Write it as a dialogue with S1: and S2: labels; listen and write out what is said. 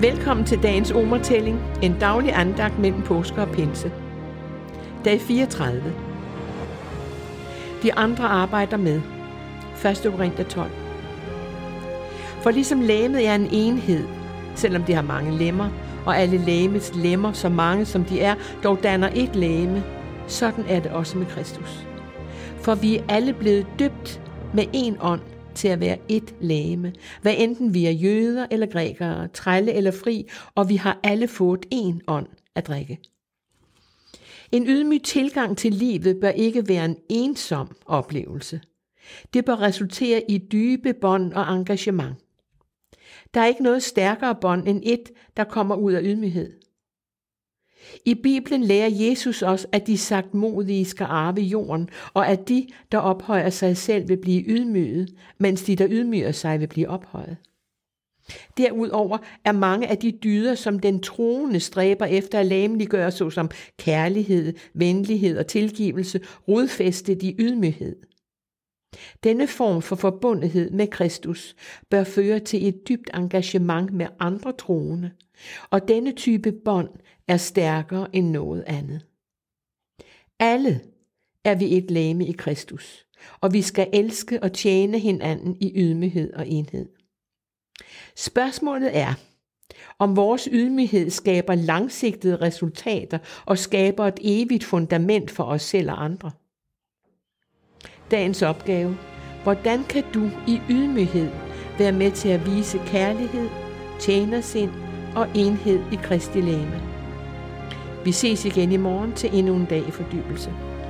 S1: Velkommen til dagens omertælling, en daglig andagt mellem påske og pinse. Dag 34. De andre arbejder med. 1. Korinther 12. For ligesom legemet er en enhed, selvom det har mange lemmer, og alle legemets lemmer, så mange som de er, dog danner et legeme, sådan er det også med Kristus. For vi er alle blevet døbt med en ånd til at være et legeme, hvad enten vi er jøder eller grækere, trælle eller fri, og vi har alle fået en ånd at drikke. En ydmyg tilgang til livet bør ikke være en ensom oplevelse. Det bør resultere i dybe bånd og engagement. Der er ikke noget stærkere bånd end et, der kommer ud af ydmyghed. I Bibelen lærer Jesus os, at de sagtmodige skal arve jorden, og at de, der ophøjer sig selv, vil blive ydmyget, mens de, der ydmyger sig, vil blive ophøjet. Derudover er mange af de dyder, som den troende stræber efter at legemliggøre, såsom kærlighed, venlighed og tilgivelse, rodfæstet i ydmyghed. Denne form for forbundethed med Kristus bør føre til et dybt engagement med andre troende, og denne type bånd er stærkere end noget andet. Alle er vi et legeme i Kristus, og vi skal elske og tjene hinanden i ydmyghed og enhed. Spørgsmålet er, om vores ydmyghed skaber langsigtede resultater og skaber et evigt fundament for os selv og andre. Dagens opgave: hvordan kan du i ydmyghed være med til at vise kærlighed, tjenersind og enhed i Kristi legeme? Vi ses igen i morgen til endnu en dag i fordybelse.